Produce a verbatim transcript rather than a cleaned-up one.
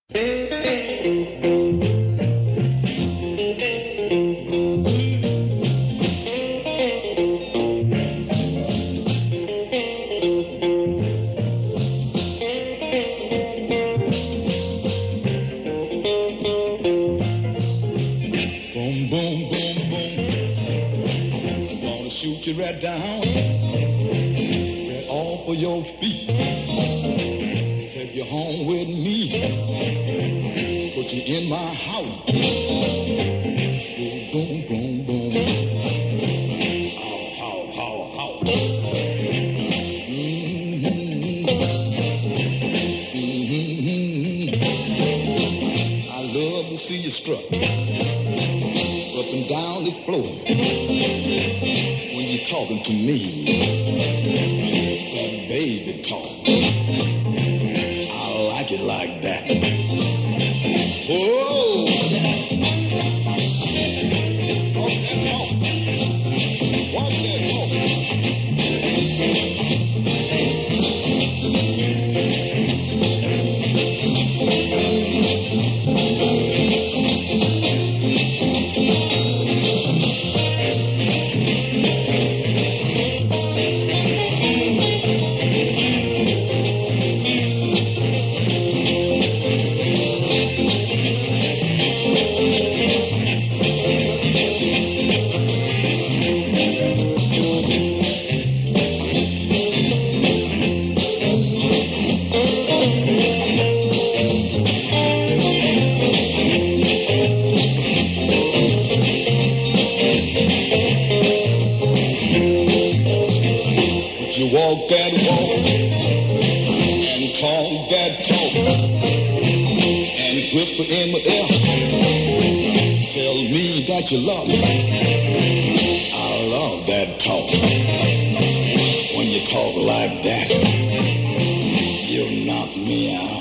Boom, boom, boom, boom. Gonna shoot you right down, right off of your feet. Take you home with me, put you in my house. Boom, boom, boom, boom. How, how, how, how. Mm-hmm. Mm-hmm. I love to see you strut up and down the floor when you're talking to me. That baby talk, I like it like that. Oh, walk that walk, walk that walk. You walk that walk and talk that talk and whisper in my ear, tell me that you love me. I love that talk. When you talk like that, you knock me out.